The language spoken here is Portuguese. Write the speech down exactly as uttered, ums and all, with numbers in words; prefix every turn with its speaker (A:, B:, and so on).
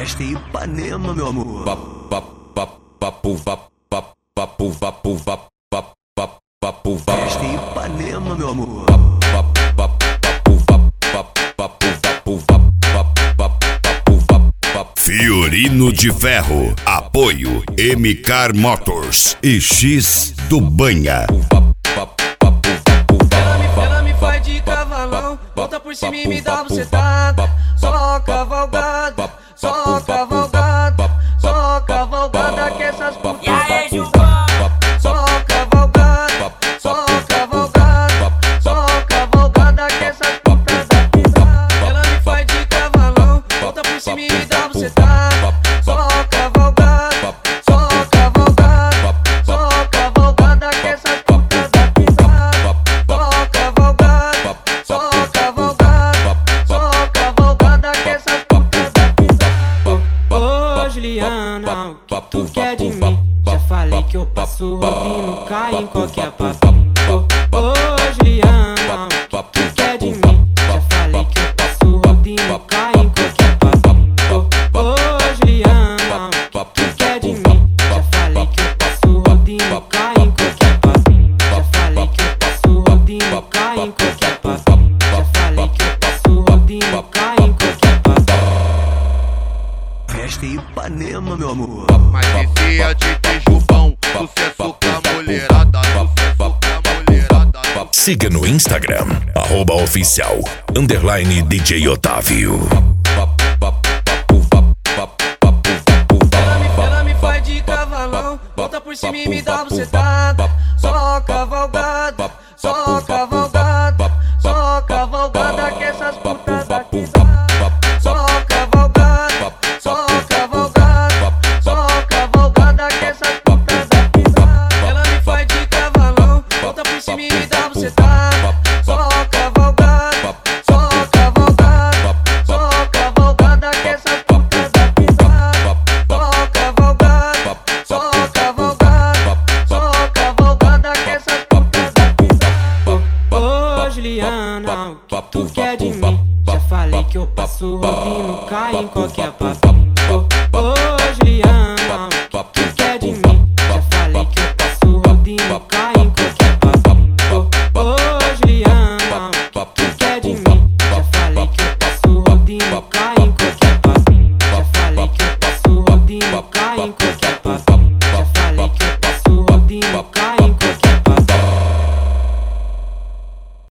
A: Festa em Ipanema, meu amor.
B: Papo, vapo, vapo, vapo, vapo, vapo, vapo, vapo, vapo,
A: Festa em Ipanema, meu amor.
C: Fiorino de Ferro, apoio M K Motors e X do Banha.
D: Ela me faz de cavalão, volta por cima e me dá bucetada. Só cavalgada, só cavalgada, só cavalgada que essas putas daqui. Só cavalgada, só cavalgada, só cavalgada que essas putas daqui. Ela me faz de cavalão, volta por cima e me dá bucetada. Só cavalgada, só cavalgada, só cavalgada que essas putas daqui. Só cavalgada, só cavalgada, só cavalgada que essas putas daqui. Ô Juliana, o que tu quer de mim? Já falei que eu passo ouvindo, cai em qualquer papo. Ô Juliana, o que tu quer de mim? Já falei que eu passo ouvindo, cai em qualquer papo. Ô Juliana, o que tu quer de mim? Já falei que eu passo ouvindo, cai em qualquer papo. Já falei que eu passo ouvindo, cai em qualquer papo. Já falei que eu passo ouvindo, cai em qualquer papo.
A: Festa em Ipanema, meu amor.
E: Mas esse é de Tijubão, sucesso com a mulherada, sucesso com a mulherada.
C: Siga no Instagram, arroba oficial, underline D J Otávio.
D: Ela me, ela me faz de cavalão, volta por cima e me dá bucetada. Só cavalgada, só cavalgada, só cavalgada que essas putas daqui. Só cavalgada, só cavalgada, só cavalgada que essas putas daqui. Ela me faz de cavalão, volta por cima e me dá bucetada. Só cavalgada, só cavalgada, só cavalgada que essas putas daqui. Só cavalgada, só cavalgada, só cavalgada que essas putas daqui. Ô Juliana, o que tu quer de mim? Já falei que eu passo ouvindo, cai em qualquer papo. Ô Juliana.